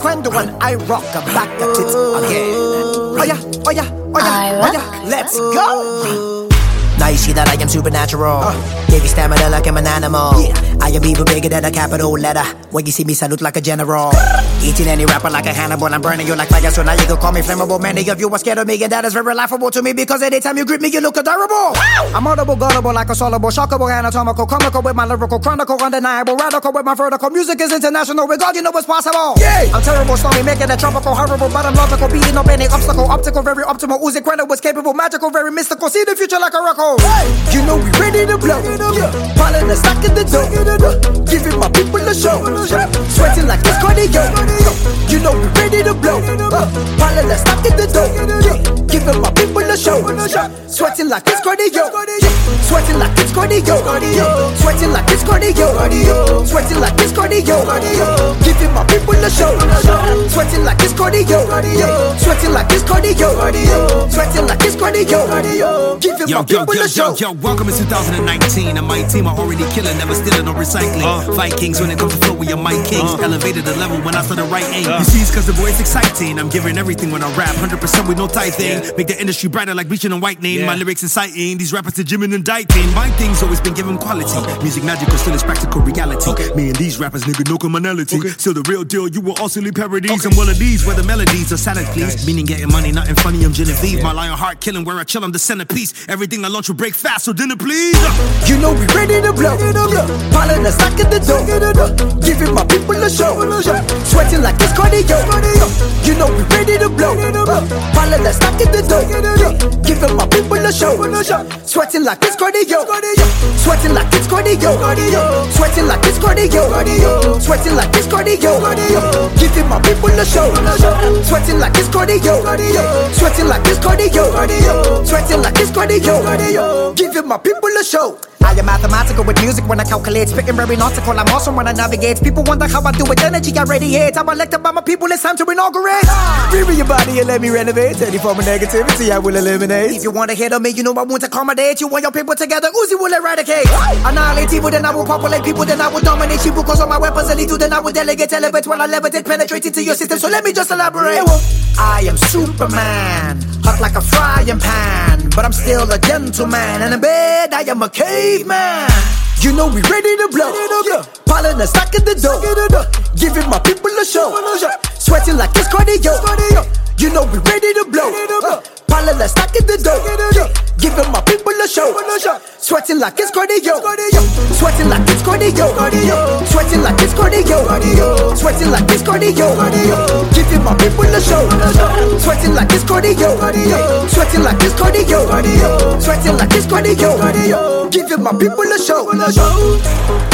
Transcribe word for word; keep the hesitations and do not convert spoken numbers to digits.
cuando when I rock a back at it again. Oh yeah, oh yeah, oh yeah, oh yeah, let's go. Now you see that I am supernatural. uh. Give you stamina like I'm an animal. yeah. I am even bigger than a capital letter. When you see me salute like a general. Eating any rapper like a Hannibal. I'm burning you like fire, so now you can call me flammable. Many of you are scared of me, and that is very laughable to me, because anytime you grip me, you look adorable. Wow. I'm audible, gullible like a soluble, shockable, anatomical, comical with my lyrical, chronicle, undeniable, radical with my vertical. Music is international, with God you know what's possible. Yeah. I'm terrible, slowly making it tropical, horrible, but I'm logical, beating up any obstacle, optical, very optimal, oozing credit was capable, magical, very mystical. See the future like a record. Hey. You know we ready to blow. Yeah. Piling the stock in the dough. Giving my people a show. Sweating like it's cardio. You know we ready to blow. Piling the stock in the dough. Giving my people a show. Sweating like it's cardio. Sweating like it's cardio. Sweating like it's cardio. Sweating like it's cardio. Giving my people a show. Sweating like it's cardio. Sweating like it's cardio. Sweating like it's cardio. Giving my people a show. Yo, welcome to two thousand nineteen, and my team are already killing, never stealing or recycling. Uh, Vikings when it comes to flow, we are my kings. Uh, Elevated the level when I saw the right aim. Uh, you see, it's cause the voice exciting. I'm giving everything when I rap, one hundred percent with no tithing. Yeah. Make the industry brighter like bleaching and whitening. Yeah. My lyrics inciting, these rappers to Jimin and indicting. My thing's always been given quality. Music magical, still is practical reality. Okay. Me and these rappers, nigga, no commonality. Okay. Still the real deal, you will also leave parodies. Okay. And one of these where the melodies are salad, please. Nice. Meaning getting money, nothing funny, I'm Genevieve. Yeah. My lion heart killing, where I chill, I'm the centerpiece. Everything I launch will break fast, so dinner please. You know we ready to blow. Piling the stock in the dough. Giving my people a show. Sweating like it's cardio. You know we ready to blow. Piling the stock in the dough. Giving my people a show. Sweating like it's cardio. Sweating like it's cardio. Sweating like it's cardio. Sweating like it's cardio. Giving my people a show. Sweating like it's cardio. Sweating like it's cardio. Sweating like it's cardio. Giving my people a show. I am mathematical with music when I calculate. Spitting very nautical, I'm awesome when I navigate. People wonder how I do it, energy I radiate. I'm elected by my people, it's time to inaugurate. Free me your body and let me renovate. Any form of negativity I will eliminate. If you want to hit on me, you know I won't accommodate. You want your people together, Uzi will eradicate. Annihilate evil, then I will populate people, then I will dominate you. Because all my weapons are lethal, then I will delegate, elevate. While I levitate, penetrate into your system, so let me just elaborate. I am Superman, hot like a frying pan, but I'm still a gentleman, and in bed I am a caveman. You know we ready to blow. Piling the stock in the dough. Giving my people a show. Sweating like it's cardio. You know we ready to blow. Piling the stock in the dough. Giving my people a show. Sweating like it's cardio. Sweating like it's cardio. Sweating like it's cardio. Sweating like it's cardio. Giving my people a show. Sweating like it's cardio. Sweating like it's cardio. Sweating like it's cardio. Giving my people a show.